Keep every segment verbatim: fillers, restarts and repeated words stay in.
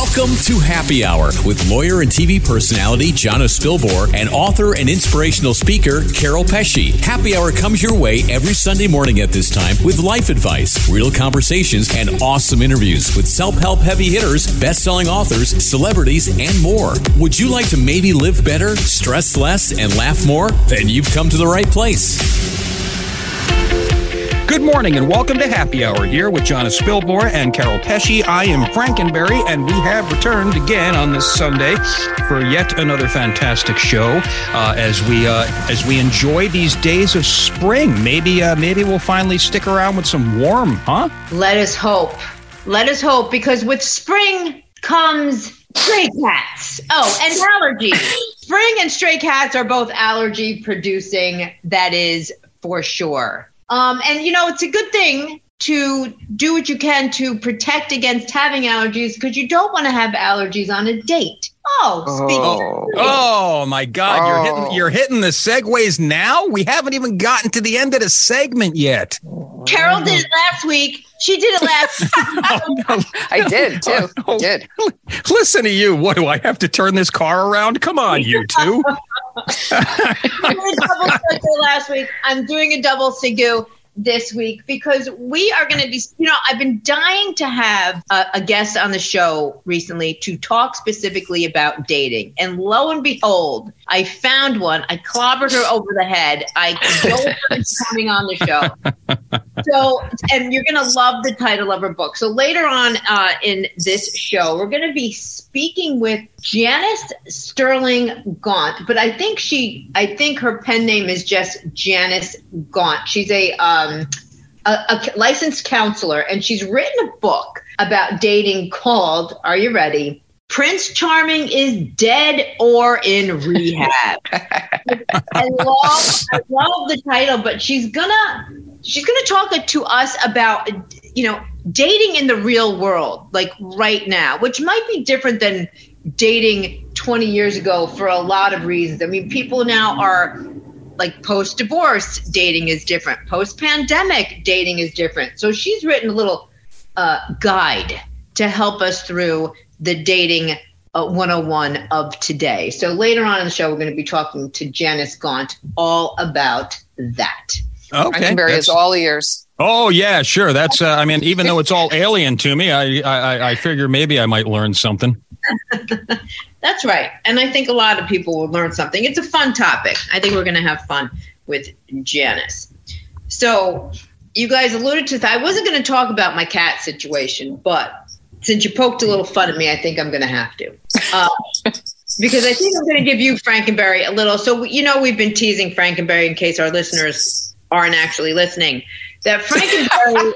Welcome to Happy Hour with lawyer and T V personality Jana Spilbor and author and inspirational speaker Carol Pesci. Happy Hour comes your way every Sunday morning at this time with life advice, real conversations, and awesome interviews with self-help heavy hitters, best-selling authors, celebrities, and more. Would you like to maybe live better, stress less, and laugh more? Then you've come to the right place. Good morning and welcome to Happy Hour here with Jana Spilbor and Carol Pesci. I am Frankenberry, and we have returned again on this Sunday for yet another fantastic show uh, as we uh, as we enjoy these days of spring. Maybe uh, maybe we'll finally stick around with some warm, huh? Let us hope. Let us hope, because with spring comes stray cats. Oh, and allergies. Spring and stray cats are both allergy producing. That is for sure. Um, and, you know, it's a good thing to do what you can to protect against having allergies, because you don't want to have allergies on a date. Oh, speaking oh. of oh my God, oh. you're hitting you're hitting the segues now? We haven't even gotten to the end of the segment yet. Carol did it last week. She did it last week. I did, too. I did. Listen to you. What, do I have to turn this car around? Come on, you two. I did a double Sigu last week. I'm doing a double Sigu this week because we are going to be, you know, I've been dying to have a, a guest on the show recently to talk specifically about dating. And lo and behold, I found one. I clobbered her over the head. I told her she's coming on the show. So, and you're going to love the title of her book. So later on uh, in this show, we're going to be speaking with Janice Sterling Gaunt, but I think she, I think her pen name is just Janice Gaunt. She's a, um, a, a licensed counselor, and she's written a book about dating called, are you ready? Prince Charming is Dead or in Rehab. I love, I love the title, but she's gonna, she's gonna talk to us about, you know, dating in the real world, like right now, which might be different than dating twenty years ago for a lot of reasons. I mean, people now are like post-divorce, dating is different. Post-pandemic, dating is different. So she's written a little uh, guide to help us through the dating uh, one oh one of today. So later on in the show, we're going to be talking to Janice Gaunt all about that. Okay. Frankenberry is all ears. Oh, yeah, sure. That's, uh, I mean, even though it's all alien to me, I, I, I figure maybe I might learn something. That's right. And I think a lot of people will learn something. It's a fun topic. I think we're going to have fun with Janice. So you guys alluded to that. I wasn't going to talk about my cat situation, but since you poked a little fun at me, I think I'm going to have to. Uh, because I think I'm going to give you, Frankenberry, a little. So, you know, we've been teasing Frankenberry in case our listeners aren't actually listening. That Frankenberry,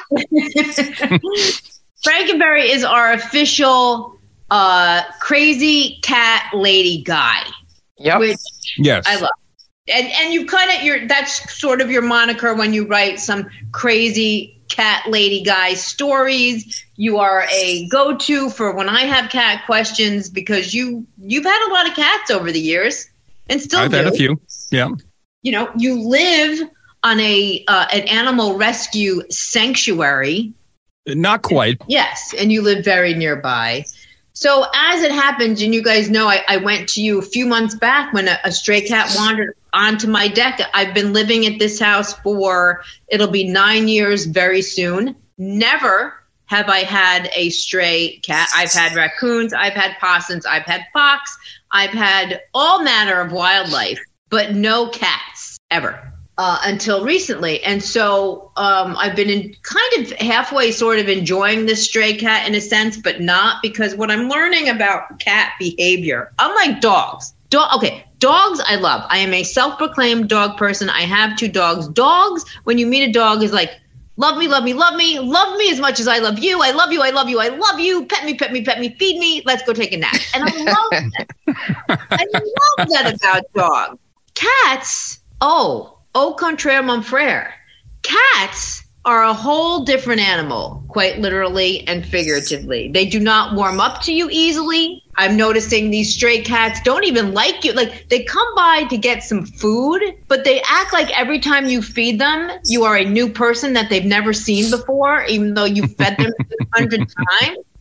Frankenberry is our official uh, crazy cat lady guy. Yep. Which yes. I love. And and you kind of, your that's sort of your moniker when you write some crazy cat lady guy stories. You are a go-to for when I have cat questions, because you you've had a lot of cats over the years and still I've do. had a few. Yeah. You know, you live on a uh, an animal rescue sanctuary. Not quite. Yes, and you live very nearby. So as it happens, and you guys know, I, I went to you a few months back when a, a stray cat wandered onto my deck. I've been living at this house for, it'll be nine years very soon. Never have I had a stray cat. I've had raccoons, I've had possums, I've had fox, I've had all manner of wildlife, but no cats ever. Uh, until recently. And so um, I've been in kind of halfway sort of enjoying this stray cat in a sense, but not, because what I'm learning about cat behavior, unlike dogs, dog, okay, dogs I love. I am a self-proclaimed dog person. I have two dogs. Dogs, when you meet a dog, is like, love me, love me, love me, love me as much as I love you. I love you, I love you, I love you. Pet me, pet me, pet me, feed me. Let's go take a nap. And I love that. I love that about dogs. Cats, oh, au contraire, mon frère. Cats are a whole different animal, quite literally and figuratively. They do not warm up to you easily. I'm noticing these stray cats don't even like you. Like, they come by to get some food, but they act like every time you feed them, you are a new person that they've never seen before, even though you fed them a hundred times.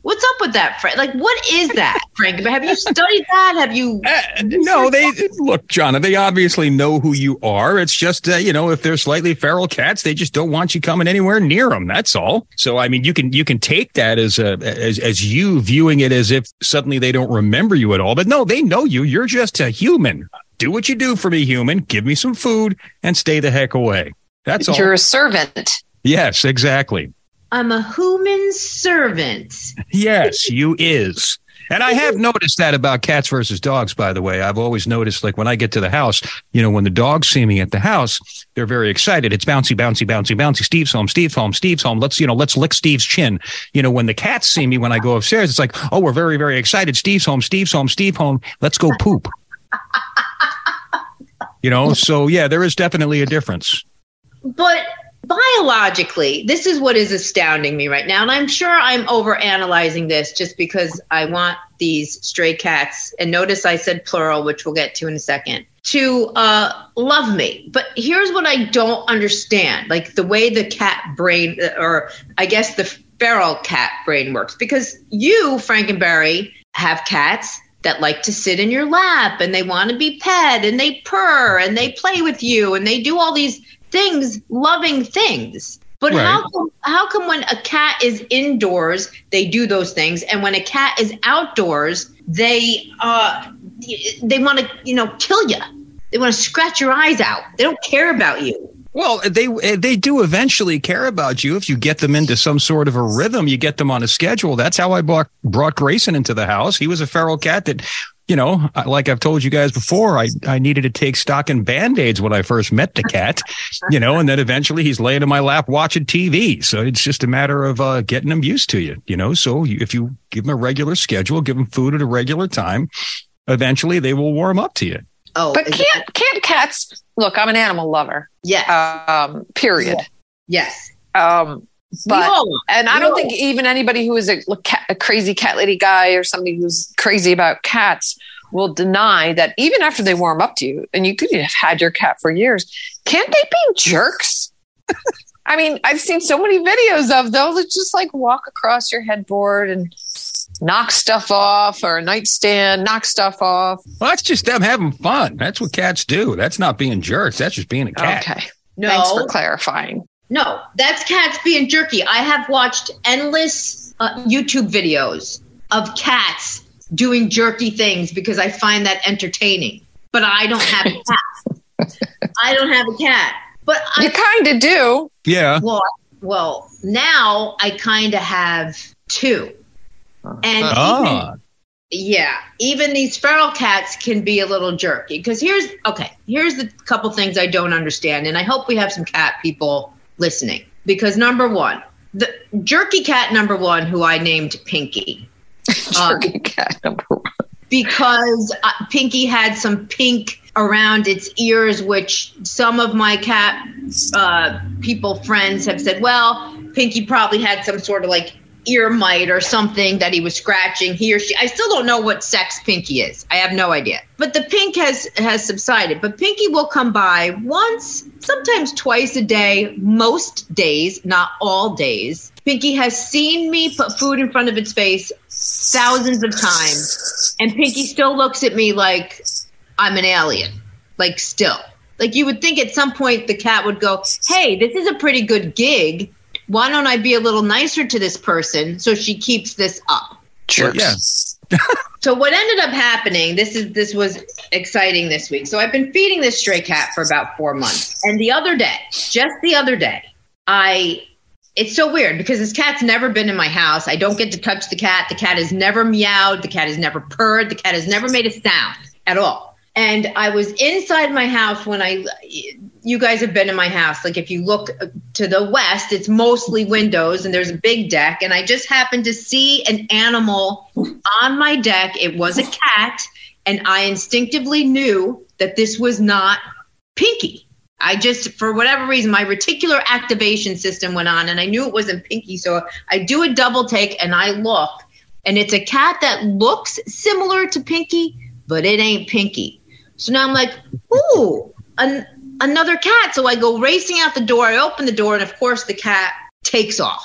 What's up with that, Frank? Like, what is that, Frank? Have you studied that? Have you? Uh, no, they look, Jonna, they obviously know who you are. It's just, uh, you know, if they're slightly feral cats, they just don't want you coming anywhere near them. That's all. So, I mean, you can you can take that as a as, as you viewing it as if suddenly they don't remember you at all. But no, they know you. You're just a human. Do what you do for me, human. Give me some food and stay the heck away. That's all. You're a servant. Yes, exactly. I'm a human servant. Yes, you is. And I have noticed that about cats versus dogs, by the way. I've always noticed, like, when I get to the house, you know, when the dogs see me at the house, they're very excited. It's bouncy, bouncy, bouncy, bouncy. Steve's home, Steve's home, Steve's home. Let's, you know, let's lick Steve's chin. You know, when the cats see me when I go upstairs, it's like, oh, we're very, very excited. Steve's home, Steve's home, Steve home. Let's go poop. You know, so, yeah, there is definitely a difference. But biologically, this is what is astounding me right now. And I'm sure I'm overanalyzing this just because I want these stray cats, and notice I said plural, which we'll get to in a second, to uh, love me. But here's what I don't understand, like the way the cat brain, or I guess the feral cat brain works. Because you, Frankenberry, have cats that like to sit in your lap and they want to be pet and they purr and they play with you and they do all these things, loving things. But right. how come, how come when a cat is indoors, they do those things, and when a cat is outdoors, they uh they want to, you know, kill you. They want to scratch your eyes out. They don't care about you. Well, they they do eventually care about you if you get them into some sort of a rhythm. You get them on a schedule. That's how I brought brought Grayson into the house. He was a feral cat that, you know, like I've told you guys before, I, I needed to take stock in Band-Aids when I first met the cat, you know, and then eventually he's laying in my lap watching T V. So it's just a matter of uh, getting him used to you, you know. So you, if you give him a regular schedule, give him food at a regular time, eventually they will warm up to you. Oh, but can't can't cats? Look, I'm an animal lover. Yeah. Um. Period. Yes. Um. But all, and I don't think even anybody who is a, a crazy cat lady guy or somebody who's crazy about cats will deny that even after they warm up to you, and you could have had your cat for years, can't they be jerks? I mean, I've seen so many videos of those that just like walk across your headboard and knock stuff off, or a nightstand, knock stuff off. Well, that's just them having fun. That's what cats do. That's not being jerks. That's just being a cat. Okay. No. Thanks for clarifying. No, that's cats being jerky. I have watched endless uh, YouTube videos of cats doing jerky things because I find that entertaining. But I don't have a cat. I don't have a cat. But I you kind of do. Yeah. Well, well, now I kind of have two. And ah. even, yeah, even these feral cats can be a little jerky. Because here's, okay, here's the couple things I don't understand. And I hope we have some cat people listening. Because number one, the jerky cat number one, who I named Pinky. jerky uh, cat number one. Because uh, Pinky had some pink around its ears, which some of my cat uh, people friends have said, well, Pinky probably had some sort of like ear mite or something that he was scratching, he or she. I still don't know what sex Pinky is. I have no idea. But the pink has has subsided. But Pinky will come by once, sometimes twice a day, most days, not all days. Pinky has seen me put food in front of its face thousands of times. And Pinky still looks at me like I'm an alien. Like still. Like you would think at some point the cat would go, hey, this is a pretty good gig. Why don't I be a little nicer to this person so she keeps this up? Jerks. Yeah. So what ended up happening, this is this was exciting this week. So I've been feeding this stray cat for about four months. And the other day, just the other day, I it's so weird because this cat's never been in my house. I don't get to touch the cat. The cat has never meowed. The cat has never purred. The cat has never made a sound at all. And I was inside my house when I, you guys have been in my house. Like if you look to the west, it's mostly windows and there's a big deck. And I just happened to see an animal on my deck. It was a cat. And I instinctively knew that this was not Pinky. I just, for whatever reason, my reticular activation system went on and I knew it wasn't Pinky. So I do a double take and I look and it's a cat that looks similar to Pinky, but it ain't Pinky. So now I'm like, ooh, an, another cat. So I go racing out the door. I open the door, and of course the cat takes off.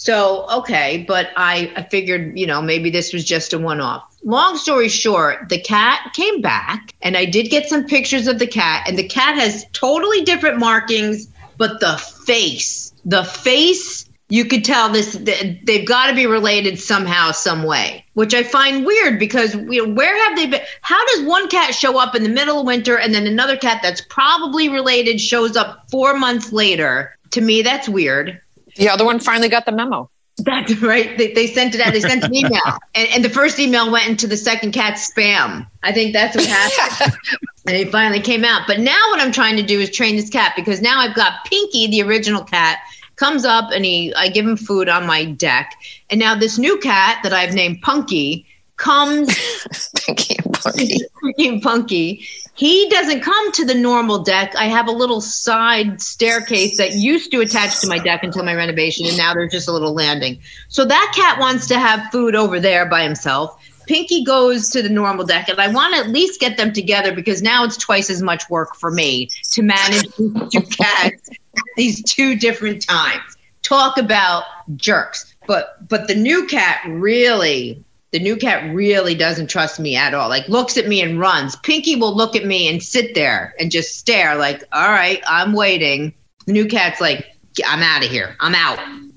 So, okay, but I, I figured, you know, maybe this was just a one-off. Long story short, the cat came back, and I did get some pictures of the cat, and the cat has totally different markings, but the face, the face, you could tell this, they've got to be related somehow, some way, which I find weird because, you know, where have they been? How does one cat show up in the middle of winter and then another cat that's probably related shows up four months later? To me, that's weird. The other one finally got the memo. That's right. They, they sent it out. They sent an email. And, and the first email went into the second cat's spam. I think that's what happened. And it finally came out. But now what I'm trying to do is train this cat, because now I've got Pinky, the original cat, comes up and he I give him food on my deck. And now this new cat that I've named Punky comes. Pinky and Punky. Pinky and Punky. He doesn't come to the normal deck. I have a little side staircase that used to attach to my deck until my renovation, and now there's just a little landing. So that cat wants to have food over there by himself. Pinky goes to the normal deck, and I want to at least get them together because now it's twice as much work for me to manage these two cats at these two different times. Talk about jerks. But but the new cat really... The new cat really doesn't trust me at all. Like, looks at me and runs. Pinky will look at me and sit there and just stare like, all right, I'm waiting. The new cat's like, I'm out of here. I'm out.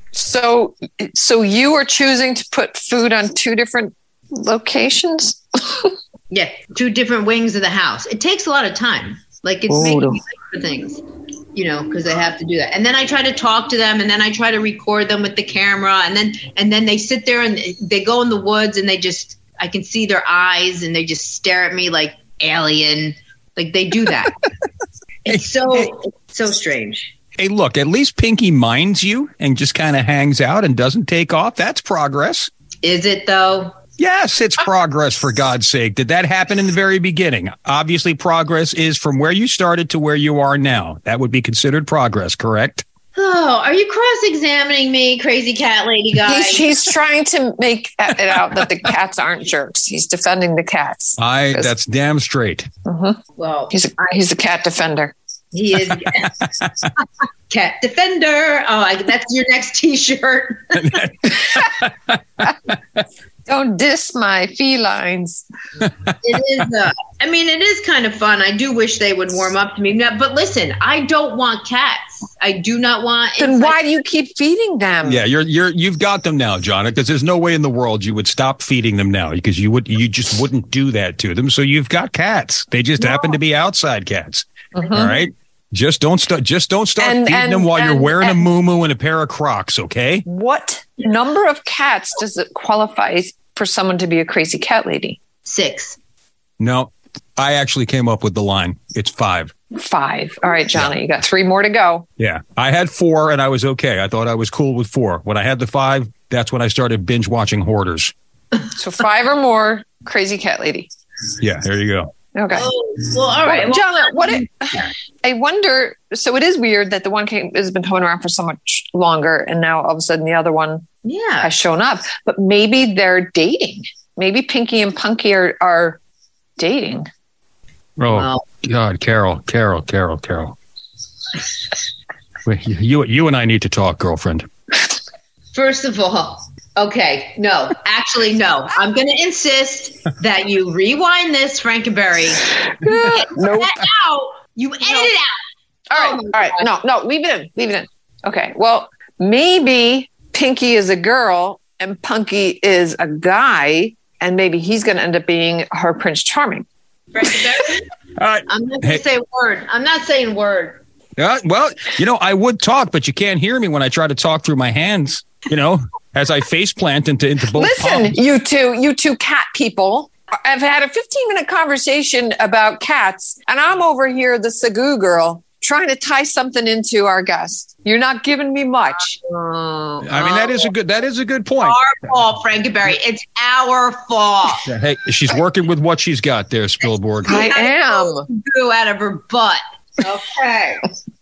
So, so you are choosing to put food on two different locations? Yeah, two different wings of the house. It takes a lot of time. Like, it's oh, making no. me wait for things, you know, because I have to do that. And then I try to talk to them, and then I try to record them with the camera, and then and then they sit there and they go in the woods, and they just, I can see their eyes, and they just stare at me like alien. Like, they do that. It's so it's so strange. Hey, look, at least Pinky minds you and just kind of hangs out and doesn't take off. That's progress. Is it, though? Yes, it's progress, for God's sake. Did that happen in the very beginning? Obviously, progress is from where you started to where you are now. That would be considered progress, correct? Oh, are you cross-examining me, crazy cat lady guy? He's, he's trying to make it out that the cats aren't jerks. He's defending the cats. I. That's damn straight. Mm-hmm. Well, he's a, he's a cat defender. He is cat defender. Oh, I, that's your next T-shirt. Don't diss my felines. It is. Uh, I mean, it is kind of fun. I do wish they would warm up to me. Now, but listen, I don't want cats. I do not want. Then why do you keep feeding them? Yeah, you're you're you've got them now, John. Because there's no way in the world you would stop feeding them now, because you would you just wouldn't do that to them. So you've got cats. They just No. happen to be outside cats. Mhm. All right. Just don't start. Just don't start And- feeding and- them while you're and- wearing and- a muumuu and a pair of Crocs. Okay. What number of cats does it qualify for someone to be a crazy cat lady? Six. No, I actually came up with the line. It's five. Five. All right, Johnny, you got three more to go. Yeah, I had four and I was okay. I thought I was cool with four. When I had the five, that's when I started binge watching Hoarders. So five or more, crazy cat lady. Yeah, there you go. Okay. Oh, well, all right. Well, Well, John, what it, I wonder. So it is weird that the one came, has been coming around for so much longer, and now all of a sudden the other one yeah. has shown up. But maybe they're dating. Maybe Pinky and Punky are, are dating. Oh Well. God, Carol, Carol, Carol, Carol. Wait, you, you and I need to talk, girlfriend. First of all, okay, no, actually, no. I'm going to insist that you rewind this, Frankenberry. Edit Nope. that out. You edit it out. All right, Oh all my right. No, no, leave it in. Leave it in. Okay. Well, maybe Pinky is a girl and Punky is a guy, and maybe he's going to end up being her Prince Charming. Frankenberry, All right. I'm not going Hey. to say a word. I'm not saying word. Uh, well, you know, I would talk, but you can't hear me when I try to talk through my hands, you know, as I face plant into, into both Listen, palms. you two, you two cat people. I've had a fifteen minute conversation about cats, and I'm over here, the Sagoo girl, trying to tie something into our guest. You're not giving me much. Oh, I mean, that is a good, that is a good point. our fault, Frankenberry. It's our fault. Hey, she's working with what she's got there, Spielborg. I am. Goo out of her butt. Okay.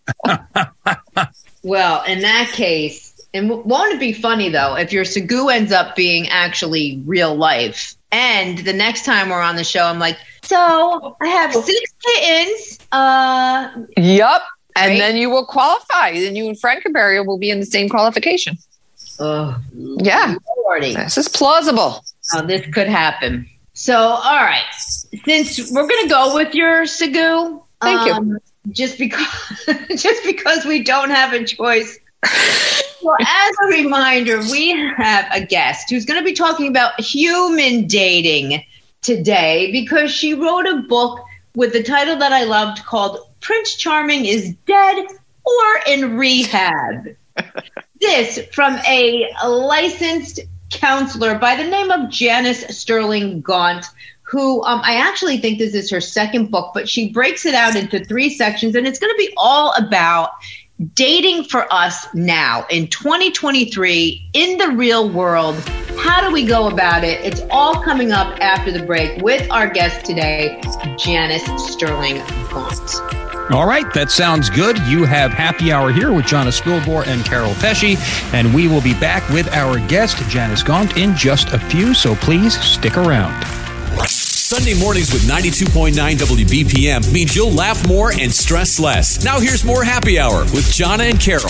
Well, in that case, and w- won't it be funny though if your Sagoo ends up being actually real life, and the next time we're on the show, I'm like, so I have six kittens. Uh, Yup. And Right? then you will qualify. Then you and Frankenberry will be in the same qualification. Oh, yeah. Lordy. This is plausible. Oh, this could happen. So, all right. Since we're going to go with your Segu. Thank um, you. Just because, just because we don't have a choice. Well, as a reminder, we have a guest who's going to be talking about human dating today because she wrote a book with the title that I loved called Prince Charming is Dead or in Rehab. This from a licensed counselor by the name of Janice Sterling Gaunt, who um, I actually think this is her second book, but she breaks it out into three sections, and it's going to be all about dating for us now in twenty twenty-three in the real world. How do we go about it? It's all coming up after the break with our guest today, Janice Sterling Gaunt. All right, that sounds good. You have Happy Hour here with Janice Spilbor and Carol Pesci, and we will be back with our guest, Janice Gaunt, in just a few, so please stick around. Sunday mornings with ninety-two point nine W B P M means you'll laugh more and stress less. Now here's more Happy Hour with Jana and Carol.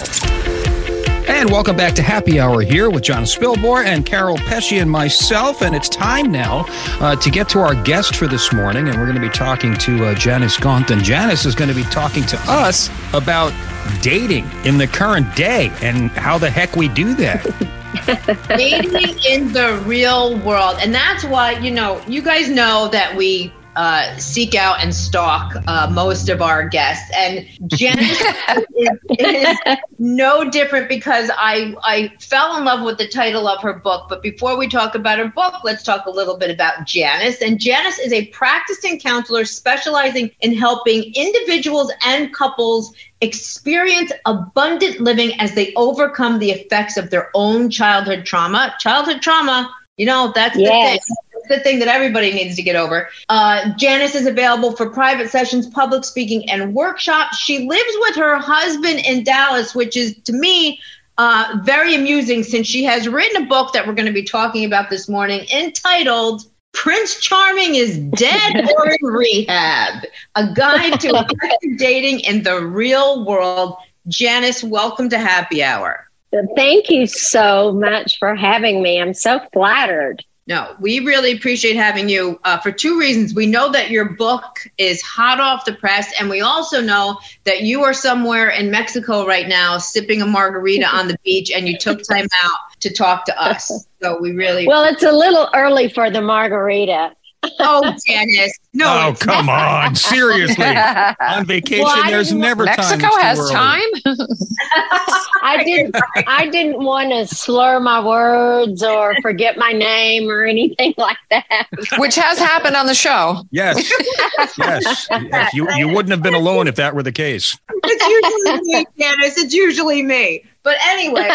And welcome back to Happy Hour here with John Spilbor and Carol Pesci and myself. And it's time now uh, to get to our guest for this morning. And we're going to be talking to uh, Janice Gaunt. And Janice is going to be talking to us about dating in the current day and how the heck we do that. Dating in the real world. And that's why, you know, you guys know that we uh, seek out and stalk uh, most of our guests. And Janice is, is no different because I, I fell in love with the title of her book. But before we talk about her book, let's talk a little bit about Janice. And Janice is a practicing counselor specializing in helping individuals and couples experience abundant living as they overcome the effects of their own childhood trauma. Childhood trauma, you know, that's yes. the thing. That's the thing that everybody needs to get over. Uh, Janice is available for private sessions, public speaking, and workshops. She lives with her husband in Dallas, which is, to me, uh, very amusing since she has written a book that we're going to be talking about this morning entitled Prince Charming is Dead or in Rehab, a guide to effective dating in the real world. Janice, welcome to Happy Hour. Thank you so much for having me. I'm so flattered. No, we really appreciate having you uh, for two reasons. We know that your book is hot off the press, and we also know that you are somewhere in Mexico right now sipping a margarita on the beach, and you took time out to talk to us. So we really... Well, it's a little early for the margarita. Oh, Janice. No. Oh, come not. on. Seriously. On vacation, well, there's never Mexico time. has early. time. I didn't I didn't want to slur my words or forget my name or anything like that. Which has happened on the show. Yes. yes. yes. You, you wouldn't have been alone if that were the case. It's usually me, Janice. It's usually me. But anyway.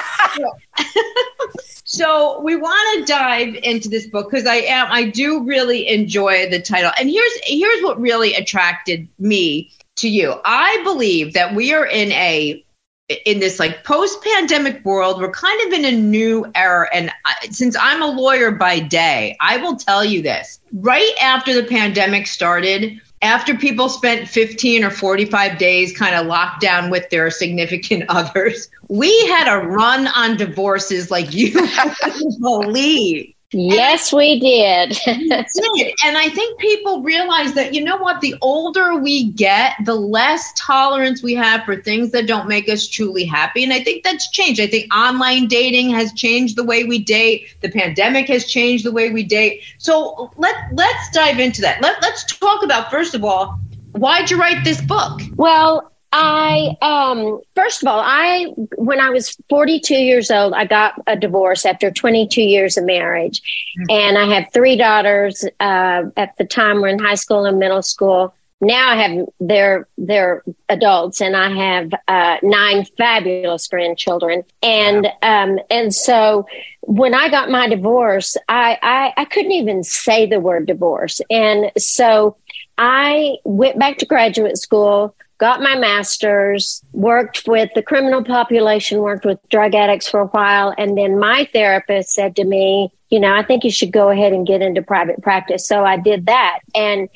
So we want to dive into this book because I am I do really enjoy the title. And here's here's what really attracted me to you. I believe that we are in a in this like post-pandemic world. We're kind of in a new era. And I, since I'm a lawyer by day, I will tell you this. Right after the pandemic started, after people spent fifteen or forty-five days kind of locked down with their significant others, we had a run on divorces like you wouldn't believe. Yes, we did. We did. And I think people realize that, you know what, the older we get, the less tolerance we have for things that don't make us truly happy. And I think that's changed. I think online dating has changed the way we date. The pandemic has changed the way we date. So let, let's dive into that. Let, let's talk about, first of all, why'd you write this book? Well, I, um, first of all, I, when I was forty-two years old, I got a divorce after twenty-two years of marriage. Mm-hmm. And I have three daughters, uh, at the time we're in high school and middle school. Now I have, they're, they're adults, and I have, uh, nine fabulous grandchildren. And, wow. um, and so when I got my divorce, I, I, I couldn't even say the word divorce. And so I went back to graduate school, got my master's, worked with the criminal population, worked with drug addicts for a while. And then my therapist said to me, you know, I think you should go ahead and get into private practice. So I did that. And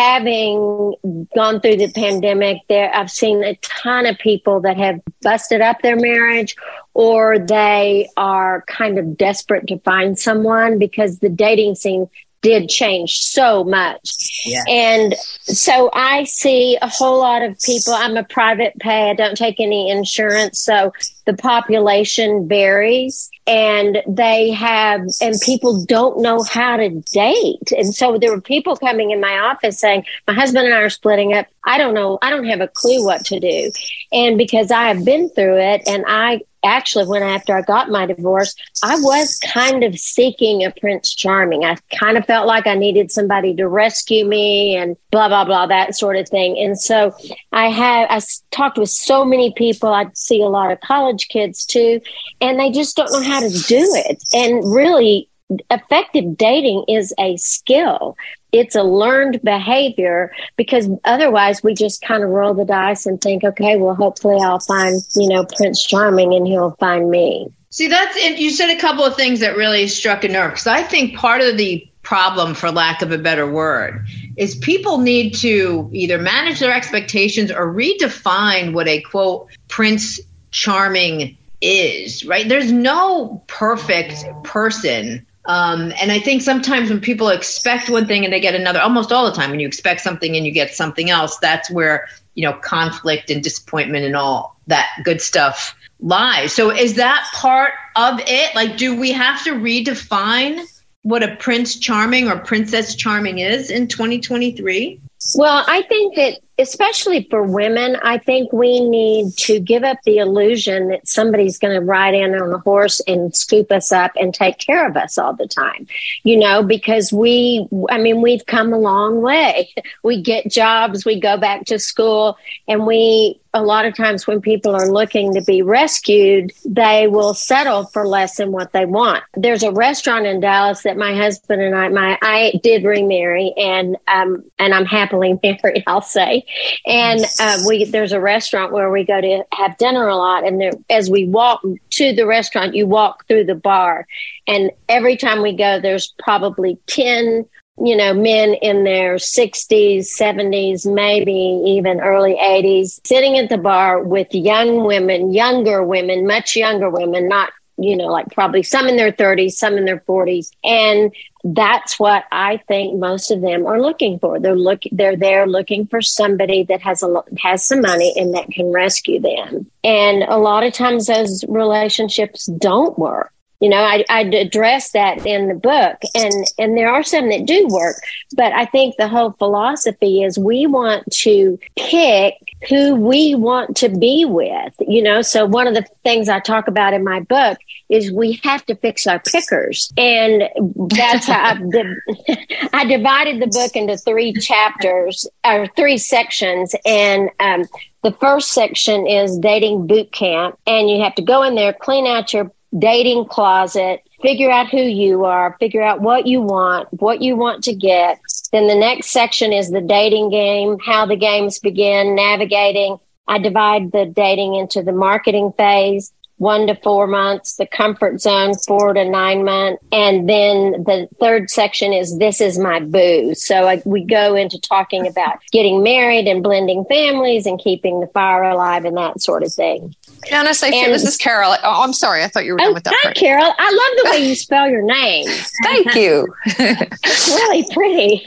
having gone through the pandemic, there, I've seen a ton of people that have busted up their marriage, or they are kind of desperate to find someone because the dating scene did change so much. Yeah. And so I see a whole lot of people. I'm a private pay. I don't take any insurance. So the population varies, and they have, and people don't know how to date. And so there were people coming in my office saying, my husband and I are splitting up. I don't know. I don't have a clue what to do. And because I have been through it, and I actually, when after I got my divorce, I was kind of seeking a Prince Charming. I kind of felt like I needed somebody to rescue me and blah, blah, blah, that sort of thing. And so I had, I talked with so many people. I see a lot of college kids too, and they just don't know how to do it. And really, effective dating is a skill. It's a learned behavior, because otherwise we just kind of roll the dice and think, okay, well, hopefully I'll find, you know, Prince Charming and he'll find me. See, that's it. You said a couple of things that really struck a nerve, because I think part of the problem, for lack of a better word, is people need to either manage their expectations or redefine what a, quote, Prince Charming is, right? There's no perfect person. Um, and I think sometimes when people expect one thing and they get another, almost all the time, when you expect something and you get something else, that's where, you know, conflict and disappointment and all that good stuff lies. So is that part of it? Like, do we have to redefine what a Prince Charming or Princess Charming is in twenty twenty-three? Well, I think that especially for women, I think we need to give up the illusion that somebody's going to ride in on a horse and scoop us up and take care of us all the time, you know, because we, I mean, we've come a long way. We get jobs, we go back to school, and we, a lot of times when people are looking to be rescued, they will settle for less than what they want. There's a restaurant in Dallas that my husband and I, my, I did remarry, and, um, and I'm happily married, I'll say. And uh, we there's a restaurant where we go to have dinner a lot. And there, as we walk to the restaurant, you walk through the bar. And every time we go, there's probably ten, you know, men in their sixties, seventies, maybe even early eighties, sitting at the bar with young women, younger women, much younger women, not, you know, like probably some in their thirties, some in their forties. And that's what I think most of them are looking for. They're look, they're there looking for somebody that has a has some money and that can rescue them. And a lot of times those relationships don't work. You know, I, I address that in the book, and, and there are some that do work. But I think the whole philosophy is we want to pick who we want to be with, you know. So one of the things I talk about in my book is we have to fix our pickers. And that's how I, div- I divided the book into three chapters or three sections. And um, the first section is dating boot camp. And you have to go in there, clean out your dating closet, figure out who you are, figure out what you want, what you want to get. Then the next section is the dating game, how the games begin, navigating. I divide the dating into the marketing phase, one to four months, the comfort zone, four to nine months. And then the third section is this is my boo. So I, we go into talking about getting married and blending families and keeping the fire alive and that sort of thing. Janice, I feel, this is Carol. Oh, I'm sorry. I thought you were done oh, with that hi, part. Carol. I love the way you spell your name. Thank you. It's really pretty.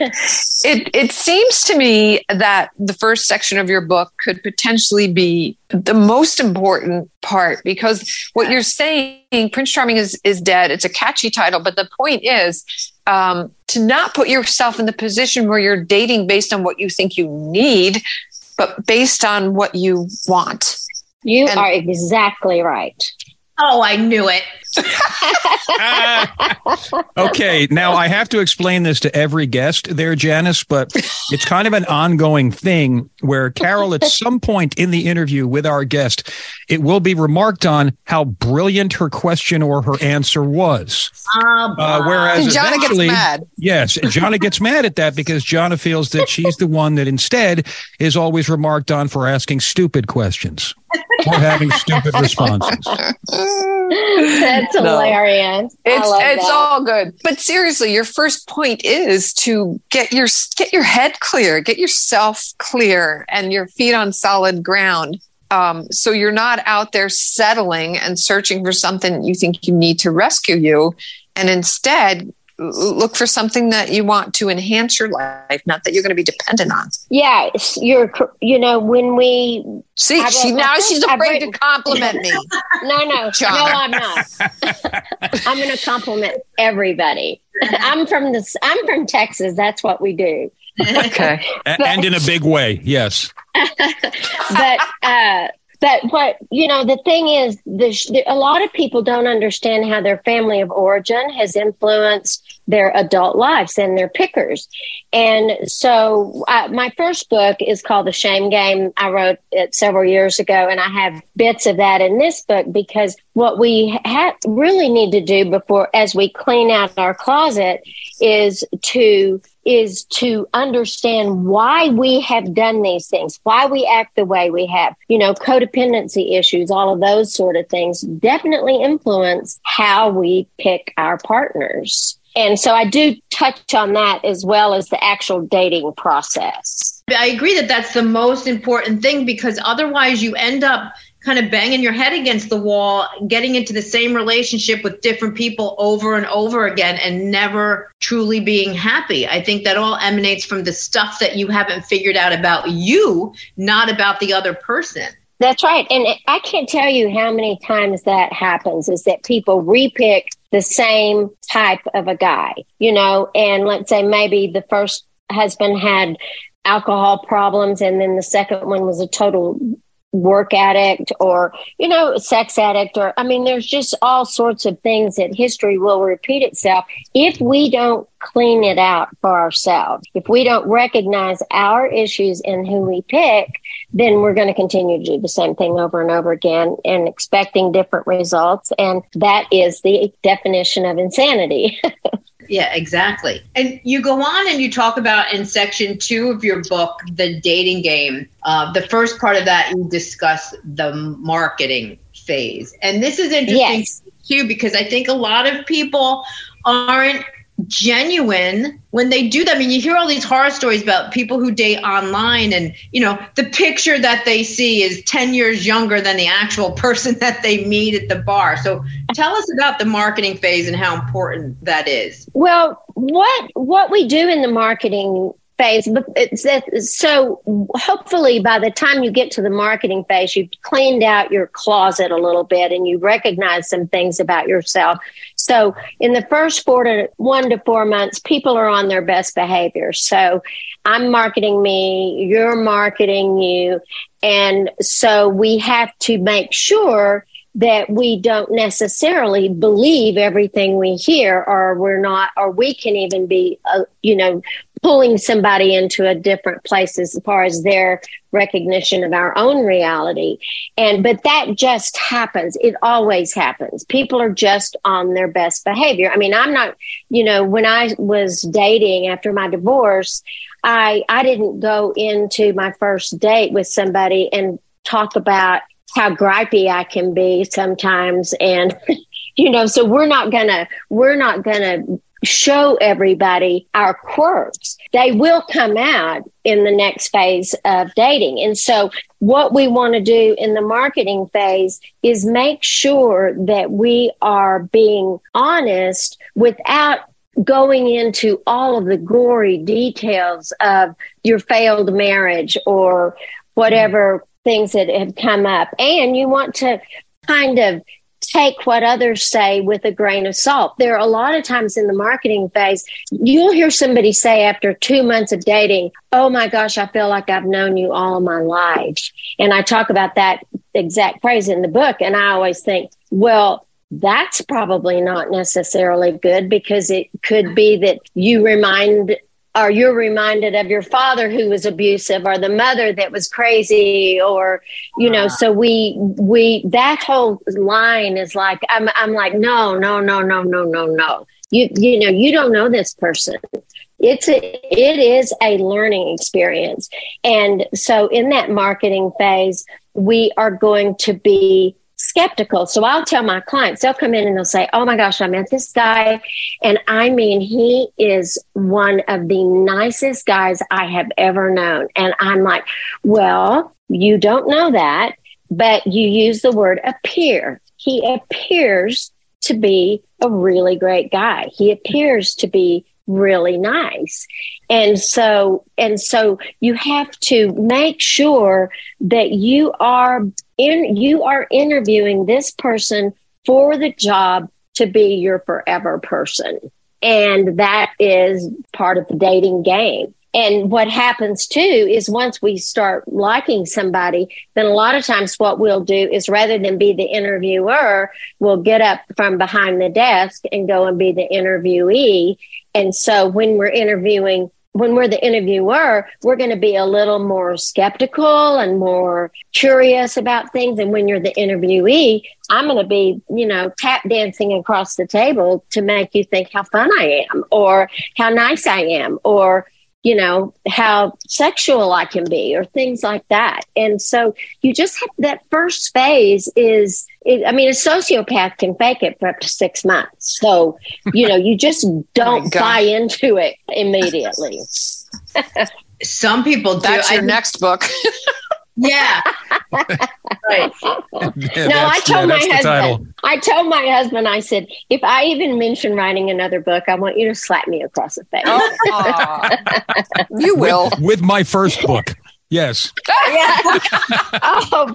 It it seems to me that the first section of your book could potentially be the most important part, because what you're saying, Prince Charming is, is dead. It's a catchy title, but the point is um, to not put yourself in the position where you're dating based on what you think you need, but based on what you want. You and, are exactly right. Oh, I knew it. Okay, now I have to explain this to every guest there, Janice, but it's kind of an ongoing thing where Carol, at some point in the interview with our guest, it will be remarked on how brilliant her question or her answer was. Oh, uh, whereas and Jonna gets mad. Yes, Jonna gets mad at that because Jonna feels that she's the one that instead is always remarked on for asking stupid questions or having stupid responses. That's hilarious. It's it's that. all good. But seriously, your first point is to get your get your head clear, get yourself clear and your feet on solid ground. Um, so you're not out there settling and searching for something you think you need to rescue you. And instead, look for something that you want to enhance your life, not that you're going to be dependent on. Yeah, you're, you know, when we see, I she, wrote, now she's afraid written, to compliment me. No, no, Jonna. no, I'm not. I'm going to compliment everybody. I'm from this. I'm from Texas. That's what we do. Okay, but, and in a big way, yes. but. uh But what, you know, the thing is, the, the, a lot of people don't understand how their family of origin has influenced their adult lives and their pickers. And so uh, my first book is called The Shame Game. I wrote it several years ago, and I have bits of that in this book because what we ha- really need to do before, as we clean out our closet, is to is to understand why we have done these things, why we act the way we have. You know, codependency issues, all of those sort of things definitely influence how we pick our partners. And so I do touch on that as well as the actual dating process. I agree that that's the most important thing, because otherwise you end up kind of banging your head against the wall, getting into the same relationship with different people over and over again and never truly being happy. I think that all emanates from the stuff that you haven't figured out about you, not about the other person. That's right. And I can't tell you how many times that happens, is that people repick the same type of a guy, you know, and let's say maybe the first husband had alcohol problems and then the second one was a total work addict or, you know, sex addict, or, I mean, there's just all sorts of things that history will repeat itself if we don't clean it out for ourselves. If we don't recognize our issues and who we pick, then we're going to continue to do the same thing over and over again and expecting different results. And that is the definition of insanity. Yeah, exactly. And you go on and you talk about in section two of your book, The Dating Game. Uh, the first part of that, you discuss the marketing phase. And this is interesting yes. too, because I think a lot of people aren't genuine when they do that. I mean, you hear all these horror stories about people who date online and, you know, the picture that they see is ten years younger than the actual person that they meet at the bar. So tell us about the marketing phase and how important that is. Well, what what we do in the marketing phase, but it's that, so hopefully by the time you get to the marketing phase, you've cleaned out your closet a little bit and you recognize some things about yourself. So in the first four to one to four months, people are on their best behavior. So I'm marketing me, you're marketing you. And so we have to make sure that we don't necessarily believe everything we hear, or we're not, or we can even be, uh, you know, pulling somebody into a different place as far as their recognition of our own reality. And, but that just happens. It always happens. People are just on their best behavior. I mean, I'm not, you know, when I was dating after my divorce, I, I didn't go into my first date with somebody and talk about how gripey I can be sometimes. And, you know, so we're not gonna, we're not gonna show everybody our quirks. They will come out in the next phase of dating. And so what we want to do in the marketing phase is make sure that we are being honest without going into all of the gory details of your failed marriage or whatever things that have come up. And you want to kind of take what others say with a grain of salt. There are a lot of times in the marketing phase, you'll hear somebody say after two months of dating, oh my gosh, I feel like I've known you all of my life. And I talk about that exact phrase in the book. And I always think, well, that's probably not necessarily good, because it could be that you remind or you're reminded of your father who was abusive, or the mother that was crazy, or, you know, so we, we, that whole line is like, I'm, I'm like, no, no, no, no, no, no, no. You, you know, you don't know this person. It's a, it is a learning experience. And so in that marketing phase, we are going to be skeptical. So I'll tell my clients, they'll come in and they'll say, oh my gosh, I met this guy. And I mean, he is one of the nicest guys I have ever known. And I'm like, well, you don't know that, but you use the word appear. He appears to be a really great guy. He appears to be really nice. And so, and so you have to make sure that you are in, you are interviewing this person for the job to be your forever person. And that is part of the dating game. And what happens too is once we start liking somebody, then a lot of times what we'll do is, rather than be the interviewer, we'll get up from behind the desk and go and be the interviewee. And so when we're interviewing, when we're the interviewer, we're going to be a little more skeptical and more curious about things. And when you're the interviewee, I'm going to be, you know, tap dancing across the table to make you think how fun I am, or how nice I am, or, you know, how sexual I can be, or things like that. And so you just have that first phase is, it, I mean, a sociopath can fake it for up to six months. So, you know, you just don't oh buy into it immediately. Some people do. That's your I, next book. Yeah. Right. Yeah, no, I told yeah, my husband, I told my husband, I said, if I even mention writing another book, I want you to slap me across the face. Oh, you will. With, with my first book. Yes. Yeah. Oh,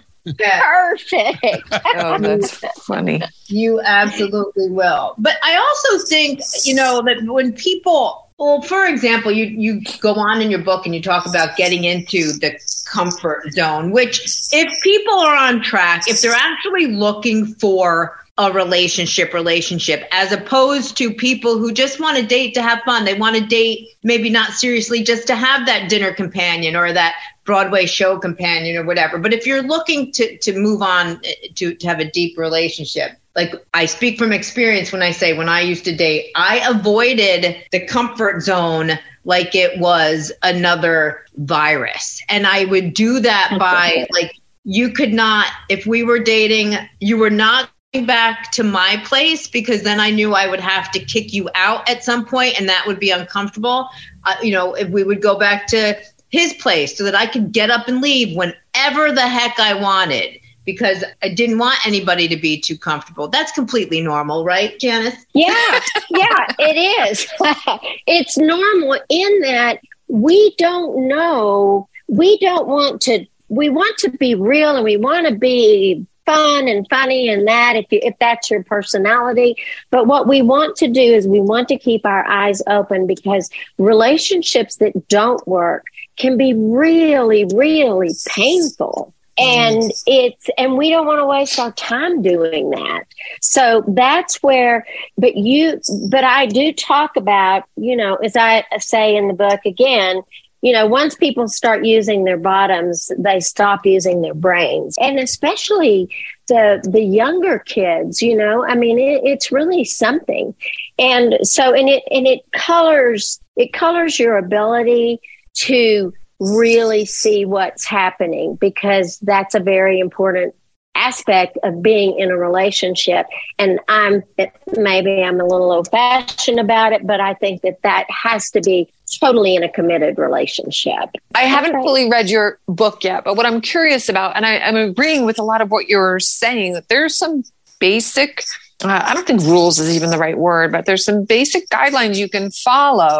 perfect. Oh, that's funny. You absolutely will. But I also think, you know, that when people, well, for example, you, you go on in your book and you talk about getting into the comfort zone, which if people are on track, if they're actually looking for a relationship, relationship, as opposed to people who just want to date to have fun, they want to date maybe not seriously, just to have that dinner companion or that Broadway show companion or whatever. But if you're looking to, to move on to, to have a deep relationship, like I speak from experience when I say when I used to date, I avoided the comfort zone like it was another virus. And I would do that by like, you could not, if we were dating, you were not going back to my place, because then I knew I would have to kick you out at some point and that would be uncomfortable. Uh, you know, if we would go back to his place so that I could get up and leave whenever the heck I wanted, because I didn't want anybody to be too comfortable. That's completely normal, right, Janice? Yeah, yeah, it is. It's normal in that we don't know, we don't want to, we want to be real and we want to be fun and funny and that if you, if that's your personality. But what we want to do is we want to keep our eyes open, because relationships that don't work can be really, really painful. And it's, and we don't want to waste our time doing that. So that's where, but you, but I do talk about, you know, as I say in the book again, you know, once people start using their bottoms, they stop using their brains. And especially the, the younger kids, you know, I mean, it, it's really something. And so, and it, and it colors, it colors your ability to really see what's happening, because that's a very important aspect of being in a relationship. And I'm, maybe I'm a little old fashioned about it, but I think that that has to be totally in a committed relationship. I haven't fully read your book yet, but what I'm curious about, and I, I'm agreeing with a lot of what you're saying, that there's some basic, uh, I don't think rules is even the right word, but there's some basic guidelines you can follow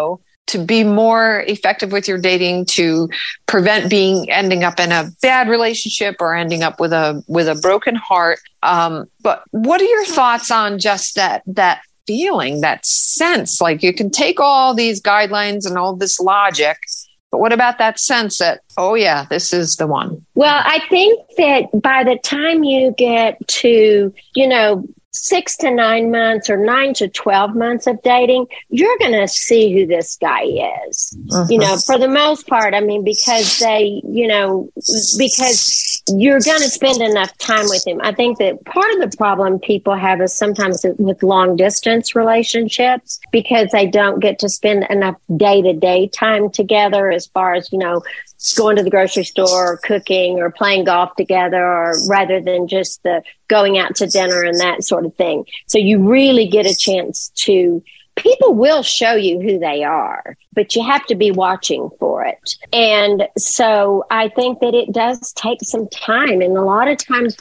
to be more effective with your dating, to prevent being ending up in a bad relationship or ending up with a with a broken heart. Um, but what are your thoughts on just that that feeling, that sense? Like, you can take all these guidelines and all this logic, but what about that sense that, oh yeah, this is the one? Well, I think that by the time you get to, you know, six to nine months or nine to twelve months of dating, you're going to see who this guy is, uh-huh. you know, for the most part. I mean, because they, you know, because you're going to spend enough time with him. I think that part of the problem people have is sometimes with long distance relationships, because they don't get to spend enough day to day time together, as far as, you know, going to the grocery store or cooking or playing golf together, or rather than just the going out to dinner and that sort of thing. So you really get a chance to, people will show you who they are, but you have to be watching for it. And so I think that it does take some time. And a lot of times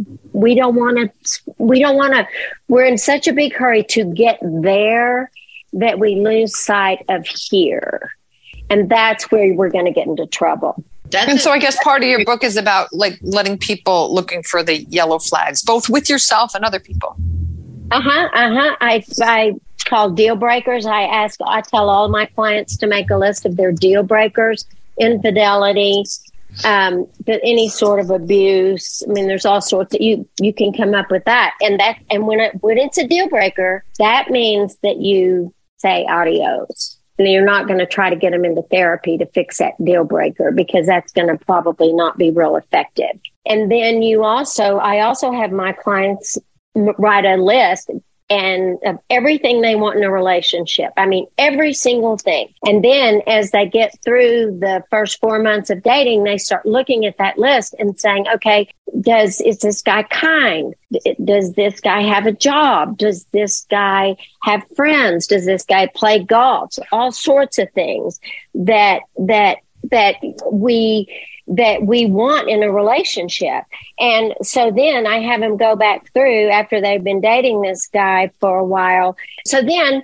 we don't want to, we don't want to, we're in such a big hurry to get there that we lose sight of here. And that's where we're going to get into trouble. That's and so I guess part of your book is about like letting people looking for the yellow flags, both with yourself and other people. Uh-huh. Uh-huh. I, I call deal breakers. I ask, I tell all my clients to make a list of their deal breakers, infidelity, um, any sort of abuse. I mean, there's all sorts of, you, you can come up with that. And that, and when it, when it's a deal breaker, that means that you say adios. And you're not going to try to get them into therapy to fix that deal breaker, because that's going to probably not be real effective. And then you also, I also have my clients write a list and of everything they want in a relationship. I mean, every single thing. And then as they get through the first four months of dating, they start looking at that list and saying, okay, does, is this guy kind? Does this guy have a job? Does this guy have friends? Does this guy play golf? All sorts of things that, that, that we, that we want in a relationship. And so then I have them go back through after they've been dating this guy for a while. So then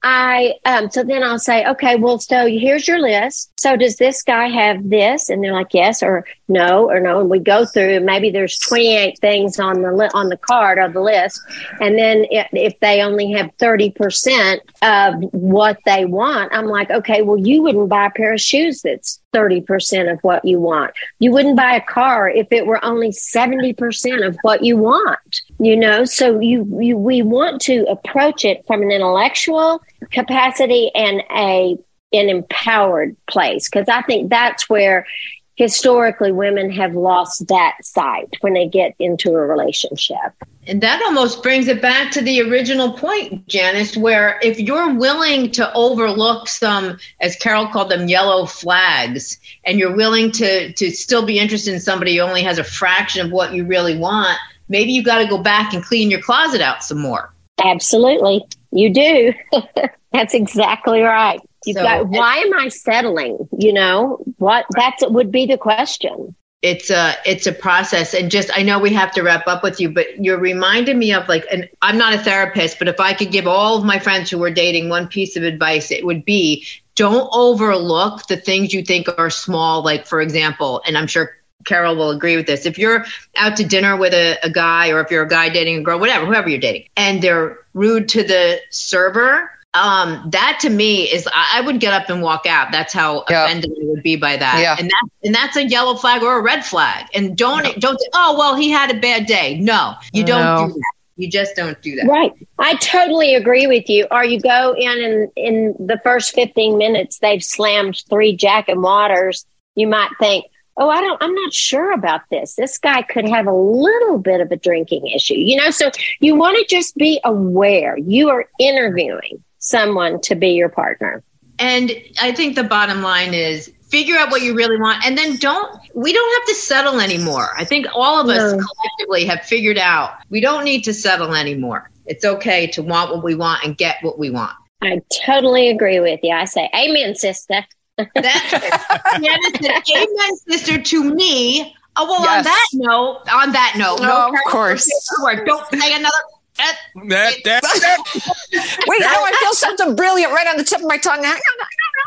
I, um, so then I'll say, okay, well, so here's your list. So does this guy have this? And they're like, yes, or no, or no. And we go through, and maybe there's twenty-eight things on the li- on the card of the list. And then if, if they only have thirty percent of what they want, I'm like, okay, well, you wouldn't buy a pair of shoes that's thirty percent of what you want. You wouldn't buy a car if it were only seventy percent of what you want, you know? So you, you, we want to approach it from an intellectual capacity and a, an empowered place. Cause I think that's where historically women have lost that sight when they get into a relationship. And that almost brings it back to the original point, Janice, where if you're willing to overlook some, as Carol called them, yellow flags, and you're willing to, to still be interested in somebody who only has a fraction of what you really want, maybe you got to go back and clean your closet out some more. Absolutely. You do. That's exactly right. You've So, got, why am I settling? You know, what that's would be the question. It's a it's a process, and just I know we have to wrap up with you, but you're reminding me of like, and I'm not a therapist, but if I could give all of my friends who are dating one piece of advice, it would be don't overlook the things you think are small. Like, for example, and I'm sure Carol will agree with this. If you're out to dinner with a, a guy, or if you're a guy dating a girl, whatever, whoever you're dating, and they're rude to the server, Um, that to me is, I, I would get up and walk out. That's how Yeah. offended I would be by that. Yeah. And that, and that's a yellow flag or a red flag. And don't, don't, say, oh, well, he had a bad day. No, you don't No. do that. You just don't do that. Right. I totally agree with you. Or you go in and in the first fifteen minutes, they've slammed three Jack and Waters. You might think, oh, I don't, I'm not sure about this. This guy could have a little bit of a drinking issue, you know? So you want to just be aware you are interviewing someone to be your partner. And I think the bottom line is figure out what you really want. And then don't, we don't have to settle anymore. I think all of us No. collectively have figured out we don't need to settle anymore. It's okay to want what we want and get what we want. I totally agree with you. I say, amen, sister. That's it. Janice said, amen, sister, to me. Oh, well, on Yes. that note, on that note, No, no, of course. Word. Don't say another. Uh, That, that, that. Wait, now I feel something brilliant right on the tip of my tongue. Hang on, hang on,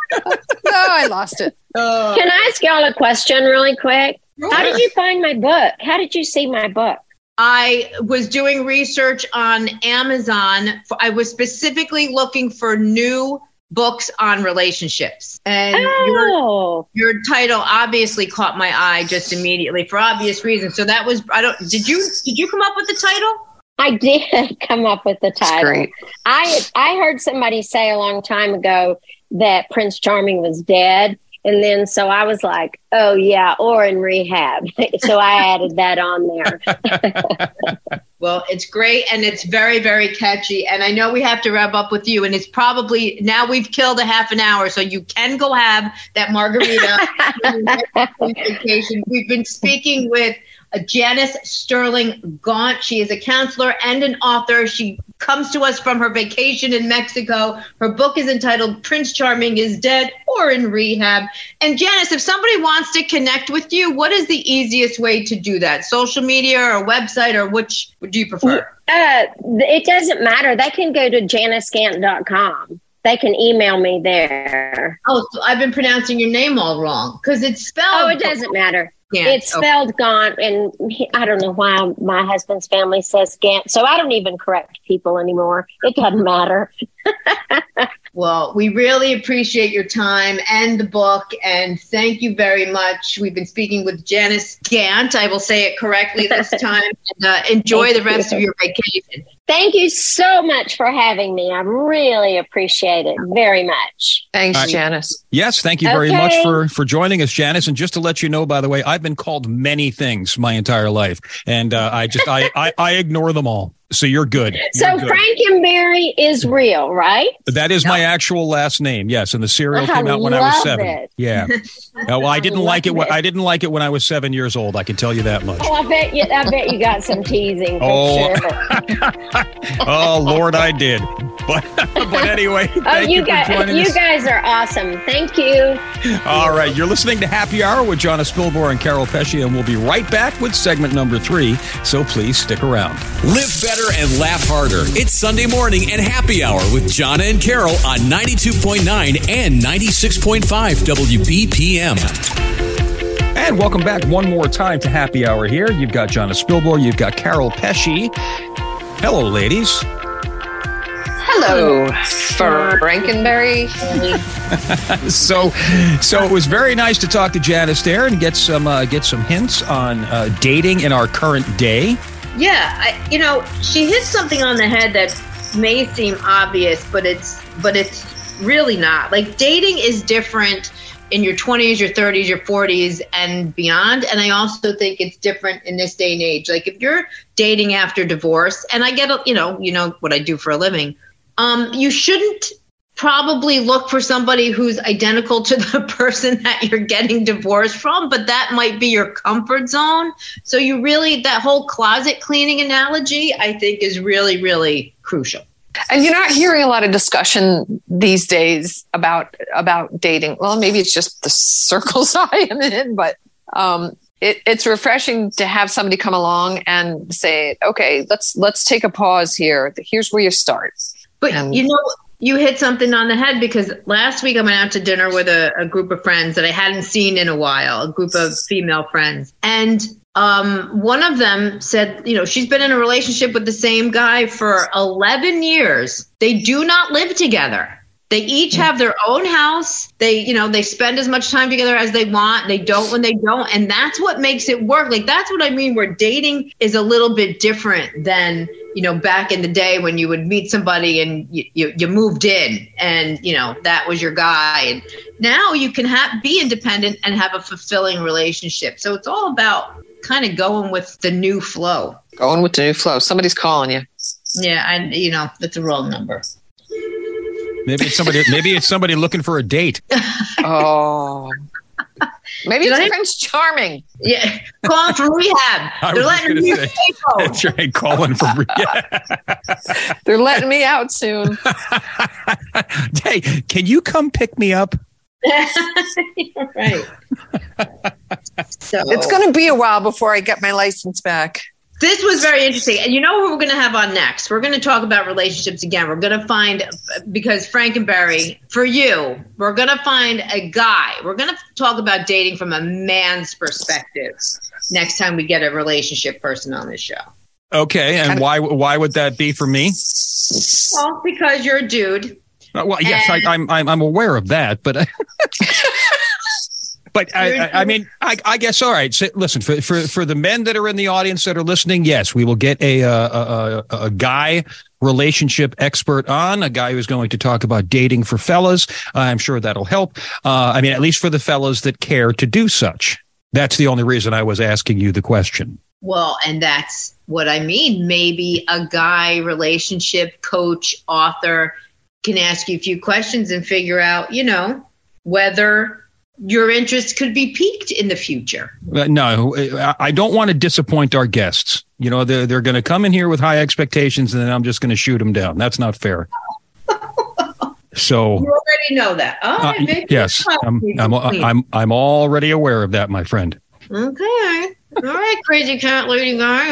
No, I lost it. Uh, Can I ask y'all a question really quick? How did you find my book? How did you see my book? I was doing research on Amazon. I was specifically looking for new books on relationships. And Oh. your, your title obviously caught my eye just immediately for obvious reasons. So that was, I don't, did you, did you come up with the title? I did come up with the title. Great. I I heard somebody say a long time ago that Prince Charming was dead. And then so I was like, oh, yeah, or in rehab. So I added that on there. Well, it's great and it's very, very catchy. And I know we have to wrap up with you. And it's probably now we've killed a half an hour, so you can go have that margarita. Vacation. We've been speaking with uh, Janice Sterling Gaunt. She is a counselor and an author. She comes to us from her vacation in Mexico. Her book is entitled Prince Charming is Dead or in Rehab. And Janice, if somebody wants to connect with you, what is the easiest way to do that? Social media or website, or which would you prefer? Uh, it doesn't matter. They can go to janice gant dot com. They can email me there. Oh, so I've been pronouncing your name all wrong because it's spelled. Oh, it doesn't matter. Gant. It's spelled okay. Gaunt, and he, I don't know why my husband's family says Gant, so I don't even correct people anymore. It doesn't matter. Well, we really appreciate your time and the book, and thank you very much. We've been speaking with Janice Gant. I will say it correctly this time. And, uh, enjoy the rest you. of your vacation. Thank you so much for having me. I really appreciate it very much. Thanks, right. Janice. Yes, thank you very okay. much for, for joining us, Janice. And just to let you know, by the way, I've been called many things my entire life, and uh, I just I, I I ignore them all. So you're good. You're so good. Frankenberry is real, right? That is no. my actual last name. Yes, and the cereal I came out when I was seven. it. Yeah. No, well, I didn't I like it. When, it. I didn't like it when I was seven years old. I can tell you that much. Oh, I bet you. I bet you got some teasing for Oh. sure. Oh Lord, I did. But but anyway, Oh, thank you you for guys, joining you us. guys are awesome. Thank you. All right, you're listening to Happy Hour with Jonna Spilborn and Carol Pesci, and we'll be right back with segment number three. So please stick around. Live better and laugh harder. It's Sunday morning and Happy Hour with Jonna and Carol on ninety-two point nine and ninety-six point five W B P M. And welcome back one more time to Happy Hour here. You've got Jonna Spilborn, you've got Carol Pesci. Hello, ladies. Hello, Frankenberry. so, so it was very nice to talk to Janice there and get some uh, get some hints on uh, dating in our current day. Yeah, I, you know, she hit something on the head that may seem obvious, but it's but it's really not. Like, dating is different in your twenties, your thirties, your forties, and beyond. And I also think it's different in this day and age. Like, if you're dating after divorce, and I get, you know, you know what I do for a living, um, you shouldn't probably look for somebody who's identical to the person that you're getting divorced from, but that might be your comfort zone. So you really, that whole closet cleaning analogy, I think, is really, really crucial. And you're not hearing a lot of discussion these days about about dating. Well, maybe it's just the circles I am in, but um, it, it's refreshing to have somebody come along and say, "Okay, let's let's take a pause here. Here's where you start." But and, you know, you hit something on the head, because last week I went out to dinner with a, a group of friends that I hadn't seen in a while, a group of female friends, and Um, one of them said, you know, she's been in a relationship with the same guy for eleven years. They do not live together. They each have their own house. They, you know, they spend as much time together as they want. They don't when they don't. And that's what makes it work. Like, that's what I mean, where dating is a little bit different than, you know, back in the day when you would meet somebody and you, you, you moved in and, you know, that was your guy. And now you can have, be independent and have a fulfilling relationship. So it's all about kind of going with the new flow. Going with the new flow. Somebody's calling you. Yeah, I, you know, that's a wrong number. Maybe it's somebody. Maybe it's somebody looking for a date. Oh, maybe Did it's I- Prince Charming. Yeah, calling from rehab. I They're was letting gonna me say. go. That's right, calling from. Yeah. They're letting me out soon. Hey, can you come pick me up? Right. So It's going to be a while before I get my license back. This was very interesting. And you know who we're going to have on next? We're going to talk about relationships again. We're going to find, because Frankenberry, for you, we're going to find a guy. We're going to talk about dating from a man's perspective next time we get a relationship person on this show. Okay. And why why would that be for me? Well, because you're a dude. Uh, well, yes, I, I'm, I'm I'm aware of that, but... But I, I, I mean, I, I guess, all right. So, listen, for, for for the men that are in the audience that are listening, yes, we will get a, a, a, a guy relationship expert on, a guy who's going to talk about dating for fellas. Uh, I'm sure that'll help. Uh, I mean, at least for the fellas that care to do such. That's the only reason I was asking you the question. Well, and that's what I mean. Maybe a guy relationship coach, author can ask you a few questions and figure out, you know, whether your interest could be piqued in the future. Uh, no, I don't want to disappoint our guests. You know, they're, they're going to come in here with high expectations and then I'm just going to shoot them down. That's not fair. So you already know that. All right, uh, yes, I'm, I'm, I'm, I'm already aware of that, my friend. Okay. All right, crazy cat lady guy.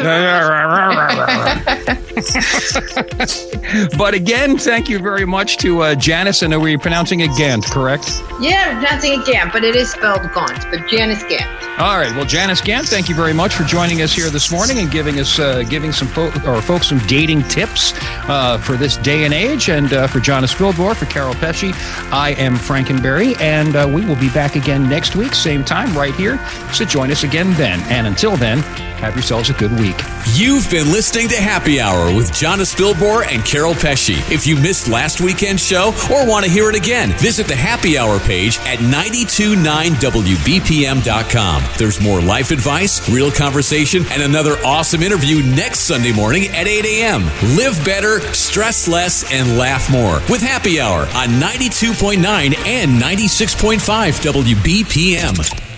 But again, thank you very much to uh, Janice. And are we pronouncing it Gant, correct? Yeah, we're pronouncing it Gant, but it is spelled Gaunt. But Janice Gant. All right. Well, Janice Gant, thank you very much for joining us here this morning and giving us uh, giving some fo- or folks some dating tips uh, for this day and age. And uh, for Jonas Spilbor, for Carol Pesci, I am Frankenberry, and uh, we will be back again next week, same time, right here. So join us again then. And until then, have yourselves a good week. You've been listening to Happy Hour with Jonas Spilbor and Carol Pesci. If you missed last weekend's show or want to hear it again, visit the Happy Hour page at nine two nine W B P M dot com. There's more life advice, real conversation, and another awesome interview next Sunday morning at eight a.m. Live better, stress less, and laugh more with Happy Hour on ninety-two point nine and ninety-six point five W B P M.